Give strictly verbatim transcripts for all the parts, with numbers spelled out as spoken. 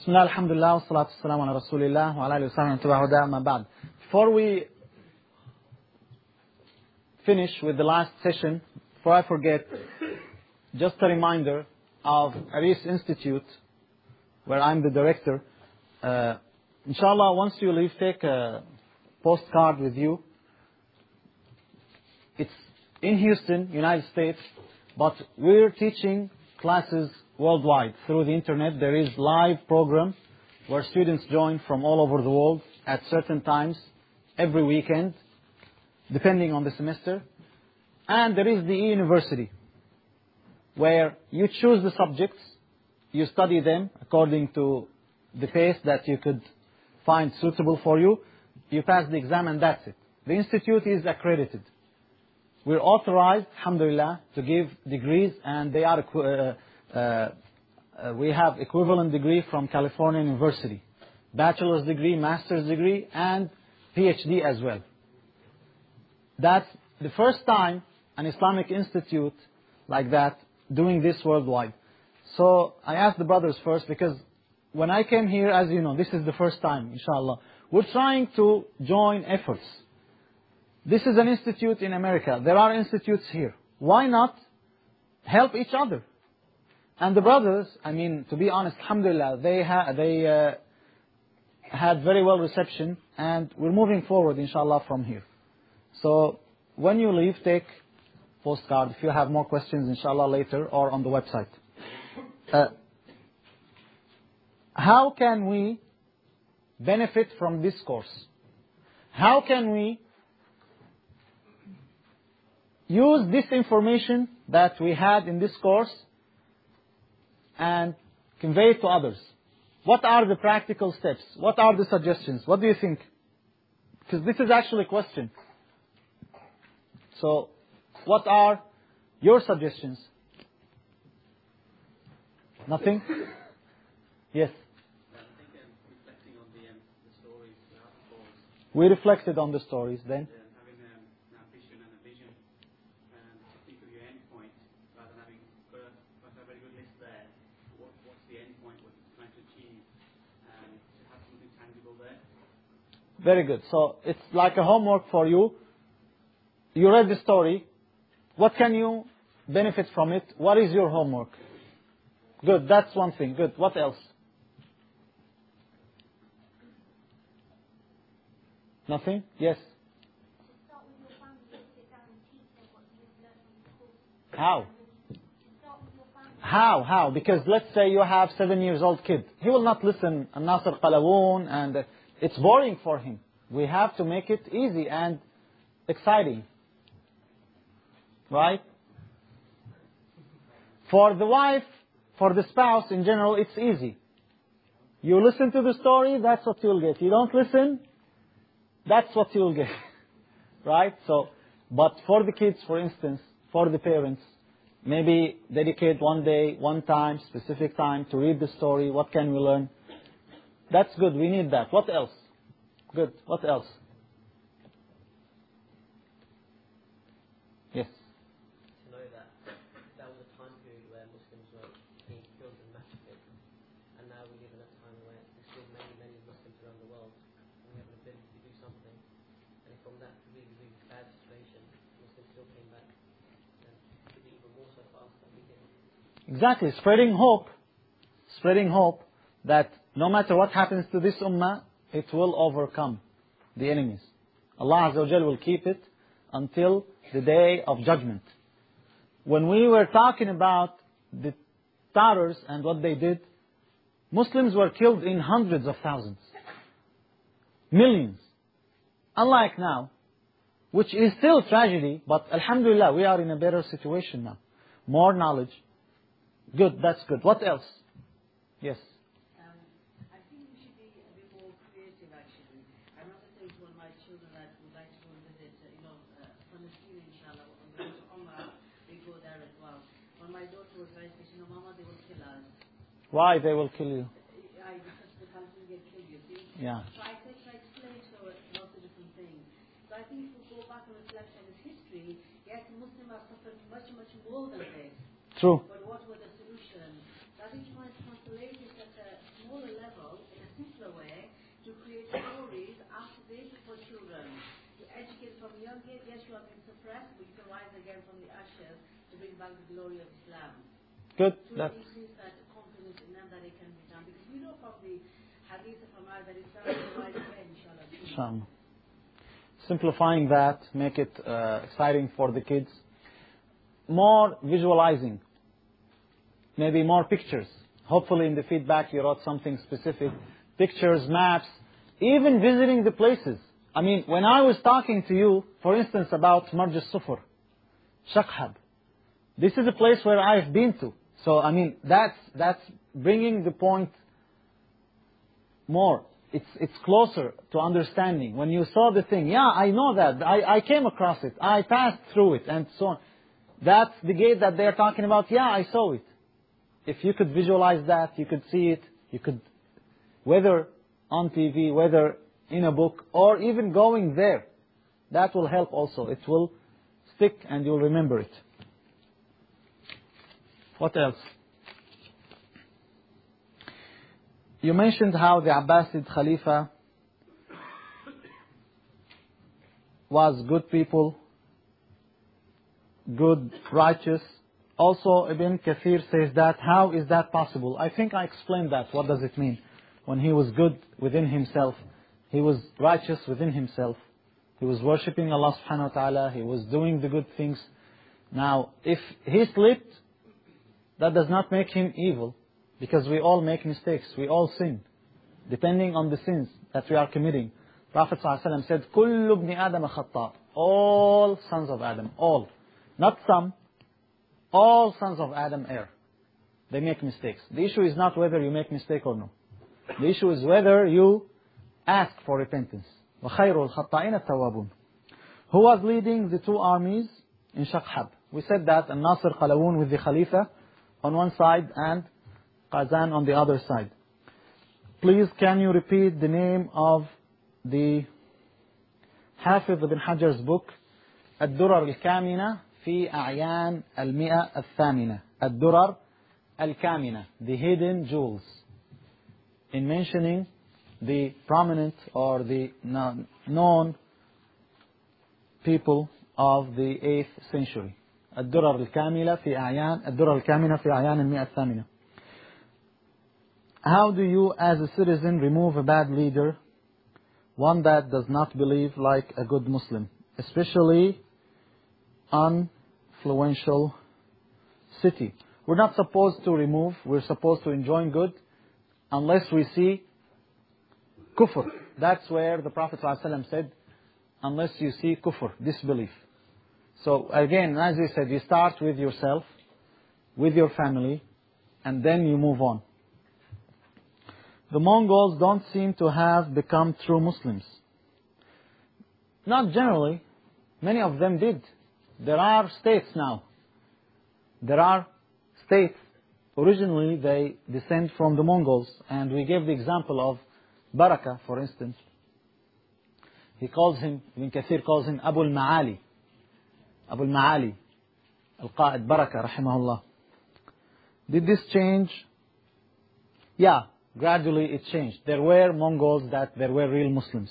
Bismillah, alhamdulillah, wa salatu wassalamu ala rasulillah, wa ala alihi wa sahbihi wa huda, amma ba'd. Before we finish with the last session, before I forget, just a reminder of Aris Institute, where I'm the director. Uh, inshallah, once you leave, take a postcard with you. It's in Houston, United States, but we're teaching classes worldwide through the internet. There is live program where students join from all over the world at certain times every weekend, depending on the semester. And there is the e-university, where you choose the subjects, you study them according to the pace that you could find suitable for you. You pass the exam and that's it. The institute is accredited. We're authorized, alhamdulillah, to give degrees, and they are uh, uh, uh, we have equivalent degree from California University, bachelor's degree, master's degree, and PhD as well. That's the first time an Islamic institute like that doing this worldwide. So I asked the brothers first, because when I came here, as you know, this is the first time, inshallah. We're trying to join efforts. This is an institute in America. There are institutes here. Why not help each other? And the brothers, I mean, to be honest, alhamdulillah, they, ha they uh, had very well reception, and we're moving forward, inshallah, from here. So when you leave, take postcard. If you have more questions, inshallah, later or on the website. Uh, how can we benefit from this course? How can we use this information that we had in this course and convey it to others? What are the practical steps? What are the suggestions? What do you think? Because this is actually a question. So, what are your suggestions? Nothing? Yes? We reflected on the stories then. Very good. So it's like a homework for you. You read the story. What can you benefit from it? What is your homework? Good. That's one thing. Good. What else? Nothing? Yes. How? How? How? Because let's say you have seven years old kid. He will not listen to Nasr Qalawoon, and it's boring for him. We have to make it easy and exciting. Right? For the wife, for the spouse in general, it's easy. You listen to the story, that's what you'll get. You don't listen, that's what you'll get. Right? So, but for the kids, for instance, for the parents, maybe dedicate one day, one time, specific time to read the story. What can we learn? That's good. We need that. What else? Good. What else? Yes. To know that that was a time period where Muslims were being killed and massacred, and now we live in a time where there's still many, many Muslims around the world, and we have an ability to do something. And from that really, really bad situation, Muslims still came back, and it did even more so fast than we did. Exactly. Spreading hope. Spreading hope that no matter what happens to this ummah, it will overcome the enemies. Allah Azza wa Jal will keep it until the day of judgment. When we were talking about the Tatars and what they did, Muslims were killed in hundreds of thousands. Millions. Unlike now, which is still tragedy, but alhamdulillah, we are in a better situation now. More knowledge. Good, that's good. What else? Yes. Why they will kill you? I, because the country will get killed, you see. Yeah. So I said, I explained to her lots of different things. So I think if we go back and reflect on its history, yes, Muslims have suffered much, much more than this. True. But what was the solution? So I think trying to translate it at a smaller level know, Yeshua can suppress, but you can rise again from the ashes to bring back the glory of Islam. Good. To That's increase that confidence in them that it can be done. Because we know from the hadith of Umar that Islam will rise again, inshallah. Inshallah. Simplifying that, make it uh, exciting for the kids. More visualizing. Maybe more pictures. Hopefully in the feedback you wrote something specific. Pictures, maps, even visiting the places. I mean, when I was talking to you, for instance, about Marj al-Sufur, Shakhab, this is a place where I've been to. So, I mean, that's, that's bringing the point more. It's, it's closer to understanding. When you saw the thing, yeah, I know that. I, I came across it. I passed through it, and so on. That's the gate that they're talking about. Yeah, I saw it. If you could visualize that, you could see it, you could, whether on T V, whether in a book, or even going there, that will help also. It will stick and you'll remember it. What else? You mentioned how the Abbasid Khalifa was good people, good, righteous. Also, Ibn Kathir says that. How is that possible? I think I explained that. What does it mean? When he was good within himself, he was righteous within himself, he was worshipping Allah subhanahu wa ta'ala, he was doing the good things. Now, if he slipped, that does not make him evil, because we all make mistakes, we all sin, depending on the sins that we are committing. Prophet ﷺ said, كُلُّ ابْنِ آدَمَ خَطَّاء. All sons of Adam, all. Not some. All sons of Adam err. They make mistakes. The issue is not whether you make mistake or no. The issue is whether you ask for repentance. وَخَيْرُ الْخَطَّائِينَ التَّوَّابُونَ. Who was leading the two armies in Shakhab? We said that Nasr Qalawun with the Khalifa on one side and Qazan on the other side. Please, can you repeat the name of the Hafiz ibn Hajar's book, الدرر الكامنة في أعيان المئة الثامنة. الدرر الكامنة, the hidden jewels, in mentioning the prominent or the known people of the eighth century. الدرر الكاملة في أعيان الدرر الكامنة في أعيان المئة الثامنة. How do you, as a citizen, remove a bad leader, one that does not believe like a good Muslim, especially influential city? We're not supposed to remove, we're supposed to enjoin good unless we see kufr. That's where the Prophet ﷺ said, unless you see kufr, disbelief. So again, as we said, you start with yourself, with your family, and then you move on. The Mongols don't seem to have become true Muslims. Not generally. Many of them did. There are states now. There are states. Originally, they descend from the Mongols. And we gave the example of Baraka, for instance. He calls him, Ibn Kathir calls him Abu al-Ma'ali. Abu al-Ma'ali. Al-Qa'id Baraka, rahimahullah. Did this change? Yeah, gradually it changed. There were Mongols that there were real Muslims.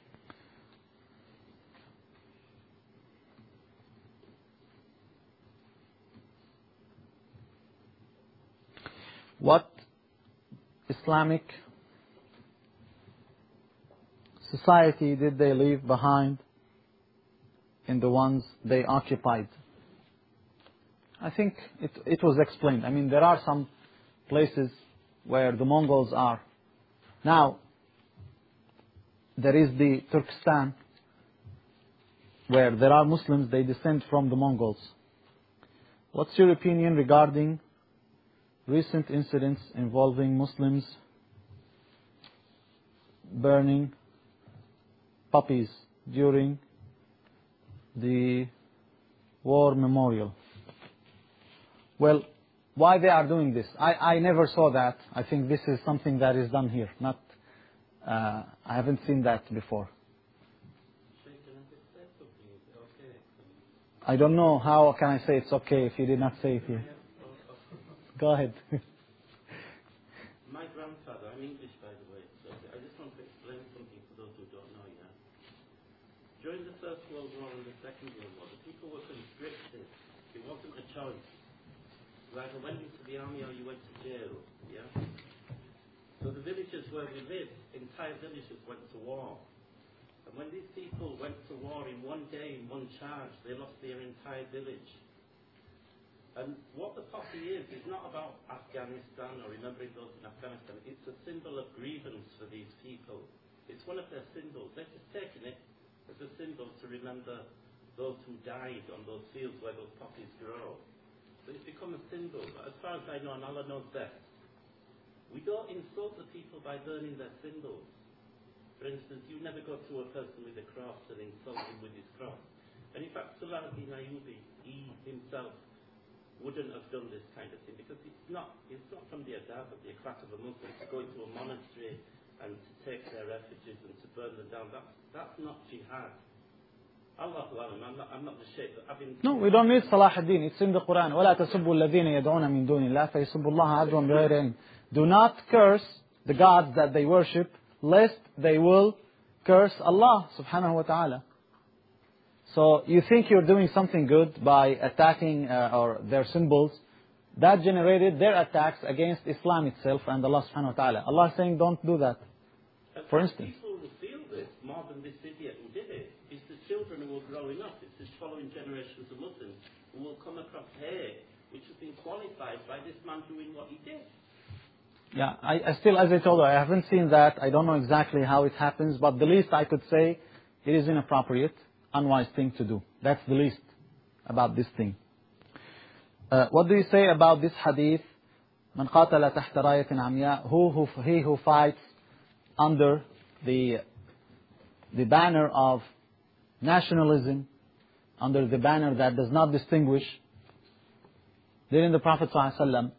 What Islamic society did they leave behind in the ones they occupied? I think it, it was explained. I mean, there are some places where the Mongols are. Now, there is the Turkestan, where there are Muslims, they descend from the Mongols. What's your opinion regarding recent incidents involving Muslims burning puppies during the war memorial? Well, why they are doing this? I, I never saw that. I think this is something that is done here. Not, uh, I haven't seen that before. I don't know how can I say it's okay if you did not say it here. Go ahead. My grandfather, I'm English by the way, so I just want to explain something for those who don't know yet. during the First World War and the Second World War, the people were conscripted. It wasn't a choice. You either went into the army or you went to jail, yeah? So the villages where we lived, entire villages went to war. And when these people went to war in one day, in one charge, they lost their entire village. And what the poppy is, is not about Afghanistan or remembering those in Afghanistan. It's a symbol of grievance for these people. It's one of their symbols. They're just taking it as a symbol to remember those who died on those fields where those poppies grow. So it's become a symbol. But as far as I know, and Allah knows best, we don't insult the people by burning their symbols. For instance, you never go to a person with a cross and insult him with his cross. And in fact, Salah bin Ayyubi, he himself wouldn't have done this kind of thing because it's not, it's not from the adab of the akhlaq of a Muslim to go into a monastery and to take their refuges and to burn them down. That's, that's not jihad. Allahu Alam, I'm not, I'm not the shaykh, but I've been... No, we don't need Salah ad-Din. It's in the Quran. وَلَا تَسُبُّوا الَّذِينَ يَدْعُونَ مِن دُونِ اللَّهِ فَيَسُبُّوا اللَّهَ عَدْوًا بِغَيْرِ عِلْمٍ. Do not curse the gods that they worship, lest they will curse Allah subhanahu wa ta'ala. So you think you're doing something good by attacking uh, or their symbols. That generated their attacks against Islam itself and Allah subhanahu wa ta'ala. Allah is saying don't do that. For instance. People who feel this more than this idiot who did it. It's the children who are growing up. It's the following generations of Muslims who will come across hate which has been qualified by this man doing what he did. Yeah, I, I still, as I told you, I haven't seen that. I don't know exactly how it happens, but the least I could say, it is inappropriate, unwise thing to do. That's the least about this thing. Uh, what do you say about this hadith? من قاتل تحت راية عمياء, who, who, he who fights under the, the banner of nationalism, under the banner that does not distinguish. Didn't the Prophet ﷺ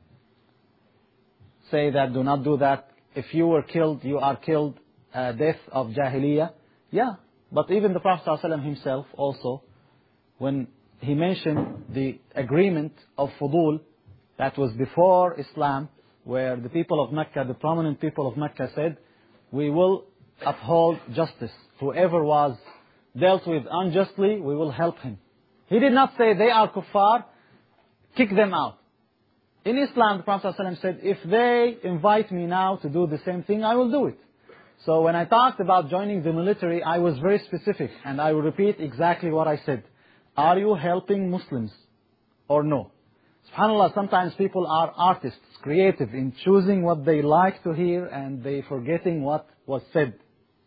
say that do not do that? If you were killed, you are killed, uh, death of Jahiliyyah. Yeah, but even the Prophet ﷺ himself also, when he mentioned the agreement of Fudul, that was before Islam, where the people of Mecca, the prominent people of Mecca said, we will uphold justice. Whoever was dealt with unjustly, we will help him. He did not say they are kuffar, kick them out. In Islam, the Prophet ﷺ said, if they invite me now to do the same thing, I will do it. So when I talked about joining the military, I was very specific, and I will repeat exactly what I said. Are you helping Muslims or no? SubhanAllah, sometimes people are artists, creative in choosing what they like to hear and they forgetting what was said.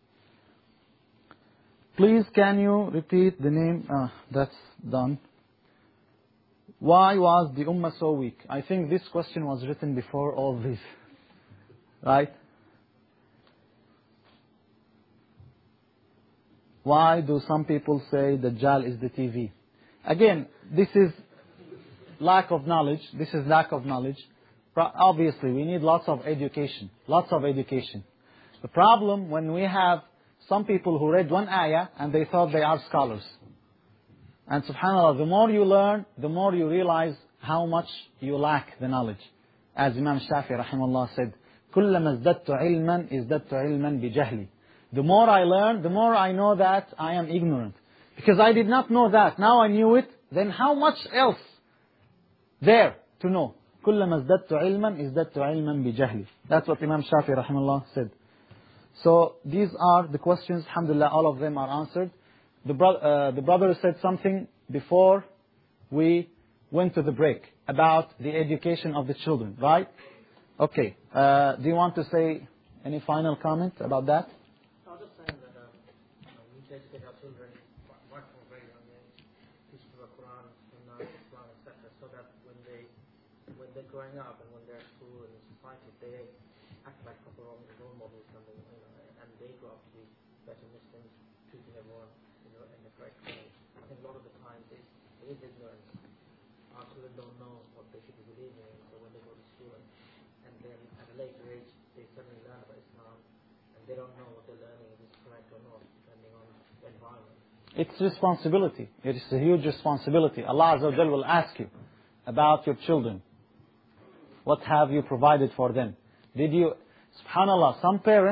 Please can you repeat the name? Ah, that's done. Why was the Ummah so weak? I think this question was written before all this. Right? Why do some people say Dajjal is the T V? Again, this is lack of knowledge. This is lack of knowledge. Obviously, we need lots of education. Lots of education. The problem when we have some people who read one ayah and they thought they are scholars. And subhanAllah, the more you learn, the more you realize how much you lack the knowledge. As Imam Shafi rahimahullah said, كُلَّمَا ازْدَدْتُ عِلْمًا ازْدَدْتُ عِلْمًا بِجَهْلِ. The more I learn, the more I know that I am ignorant. Because I did not know that. Now I knew it. Then how much else there to know? كُلَّمَا ازْدَدْتُ عِلْمًا ازْدَدْتُ عِلْمًا بِجَهْلِ. That's what Imam Shafi rahimahullah said. So these are the questions. Alhamdulillah, all of them are answered. The, bro uh, the brother said something before we went to the break about the education of the children, right? Okay. Uh, do you want to say any final comment about that? I was just saying that um, you know, we need to educate our children right from a very young age, teach them the Quran, Sunnah, Islam, et cetera, so that when they when they're growing up and when they're at school and in society, they act like proper role models and, they, you know, and they grow up to be better Muslims, treating everyone in the correct way. I think a lot of the time it, it is ignorance. Our children don't know what they should be believing in, so when they go to school and, and then at a later age they suddenly learn about Islam and they don't know what they're learning is correct or not, depending on the environment. It's responsibility. It is a huge responsibility. Allah Azza wa Jal will ask you about your children. What have you provided for them? Did you, subhanAllah, some parents,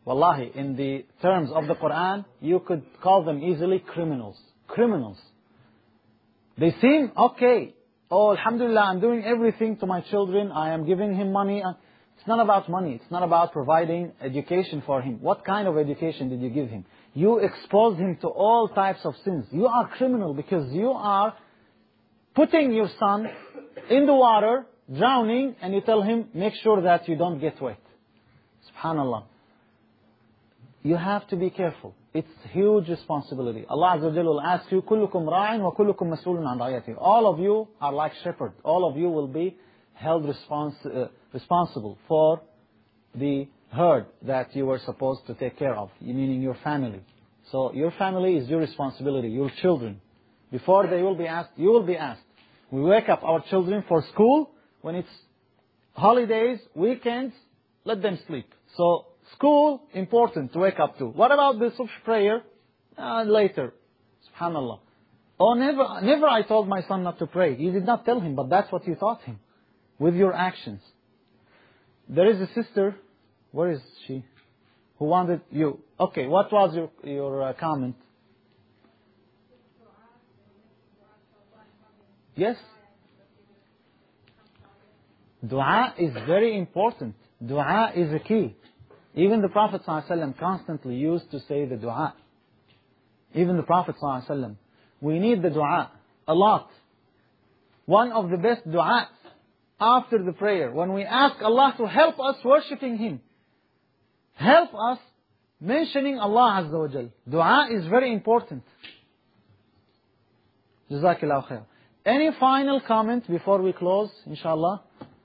Wallahi, in the terms of the Quran, you could call them easily criminals. Criminals. They seem okay. Oh, alhamdulillah, I'm doing everything to my children. I am giving him money. It's not about money. It's not about providing education for him. What kind of education did you give him? You exposed him to all types of sins. You are criminal because you are putting your son in the water, drowning, and you tell him, make sure that you don't get wet. Subhanallah. You have to be careful. It's huge responsibility. Allah Azza wa Jalla will ask you, كُلُّكُمْ رَاعٍ وَكُلُّكُمْ مَسْئُولٌ عَنْ رَعِيَّتِهِ. All of you are like shepherds. All of you will be held respons uh, responsible for the herd that you were supposed to take care of, meaning your family. So your family is your responsibility, your children. Before they will be asked, you will be asked. We wake up our children for school. When it's holidays, weekends, let them sleep. So school, important to wake up to. What about the subh prayer? Uh, later. Subhanallah. Oh, never, never I told my son not to pray. You did not tell him, but that's what you taught him. With your actions. There is a sister, where is she? Who wanted you. Okay, what was your, your uh, comment? Yes? Dua is very important. Dua is a key. Even the Prophet ﷺ constantly used to say the dua. Even the Prophet ﷺ. We need the dua a lot. One of the best du'as after the prayer, when we ask Allah to help us worshipping Him, help us mentioning Allah Azza wa Jal. Dua is very important. Jazakallahu khair. Any final comment before we close, inshallah?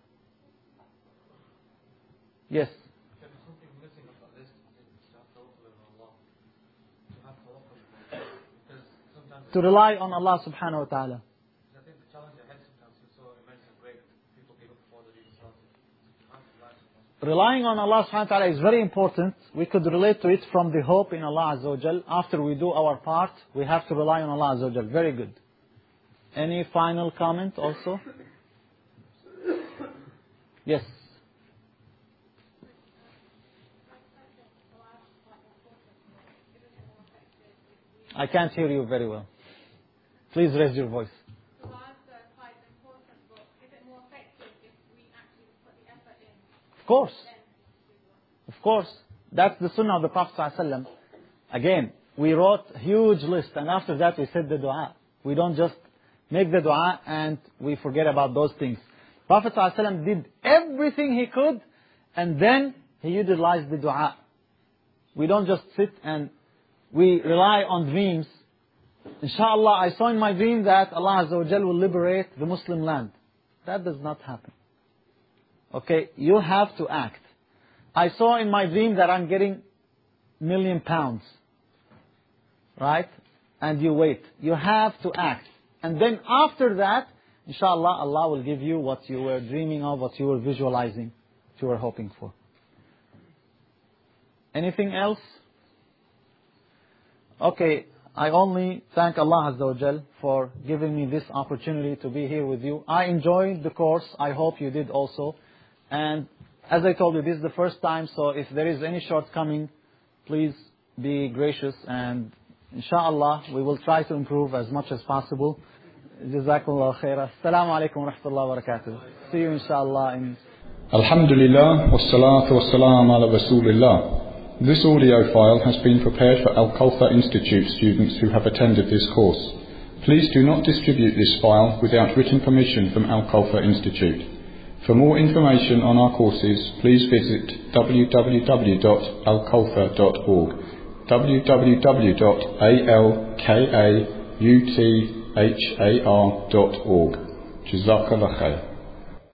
Yes. To rely on Allah subhanahu wa ta'ala. I think the challenge ahead sometimes is so immense and great, people give up before they even start. Relying on Allah subhanahu wa ta'ala is very important. We could relate to it from the hope in Allah Azza wa Jal. After we do our part, we have to rely on Allah Azza wa Jal. Very good. Any final comment also? Yes. I can't hear you very well. Please raise your voice. The lives are quite important, but is it more effective if we actually put the effort in? Of course. Of course. That's the sunnah of the Prophet ﷺ. Again, we wrote a huge list, and after that we said the dua. We don't just make the dua and we forget about those things. Prophet ﷺ did everything he could, and then he utilized the dua. We don't just sit and we rely on dreams. Inshallah, I saw in my dream that Allah Azza wa Jal will liberate the Muslim land. That does not happen. Okay, you have to act. I saw in my dream that I'm getting million pounds. Right? And you wait. You have to act. And then after that, inshallah, Allah will give you what you were dreaming of, what you were visualizing, what you were hoping for. Anything else? Okay, I only thank Allah Azza wa Jal for giving me this opportunity to be here with you. I enjoyed the course. I hope you did also. And as I told you, this is the first time, so if there is any shortcoming, please be gracious, and inshallah, we will try to improve as much as possible. Jazakumullah khairah. Assalamu alaikum wa rahmatullahi wa barakatuh. See you inshallah in... Alhamdulillah, wassalatu wassalam ala rasulillah. This audio file has been prepared for Al-Kawthar Institute students who have attended this course. Please do not distribute this file without written permission from Al-Kawthar Institute. For more information on our courses, please visit w w w dot al kawthar dot org, w w w dot alkauthar dot org. Jazakallah khair.